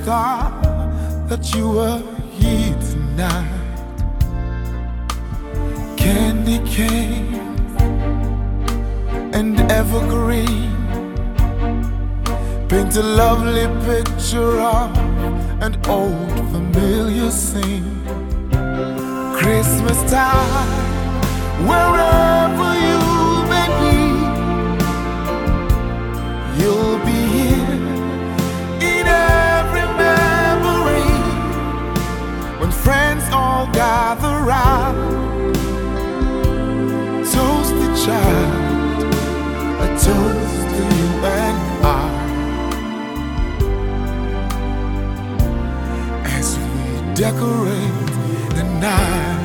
star that you were here tonight. Candy cane and evergreen paint a lovely picture of an old familiar scene. Christmas time, wherever you may be, you'll be here in every memory. When friends all gather round, toast the child, a toast to you and I, as we decorate the night.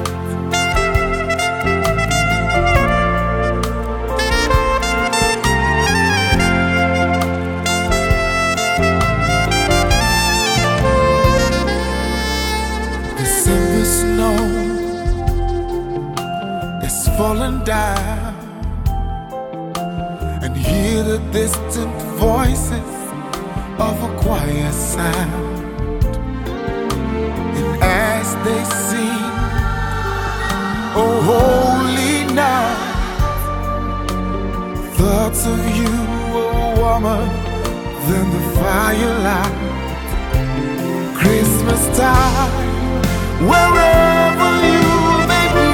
December snow is falling down, and hear the distant voices of a choir sound. And as they sing, oh holy night, thoughts of you are warmer than the firelight. Christmas time, wherever you may be,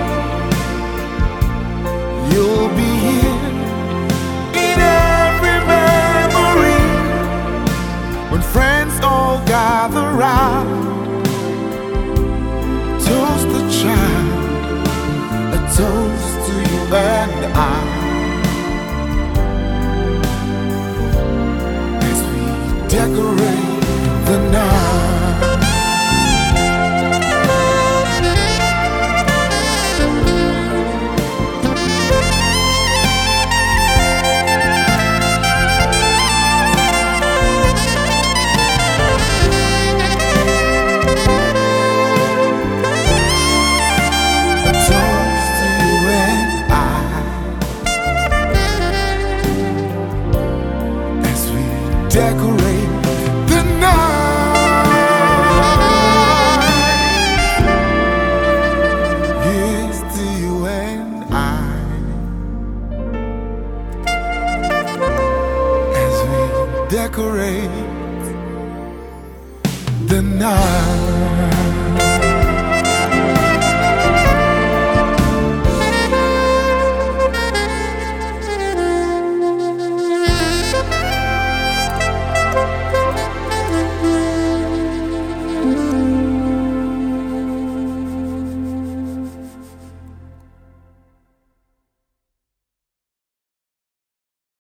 you'll be here in every memory. When friends all gather round, toast the child, a toast to you and I, as we decorate the night. Decorate the night. Here's to you and I, as we decorate the night.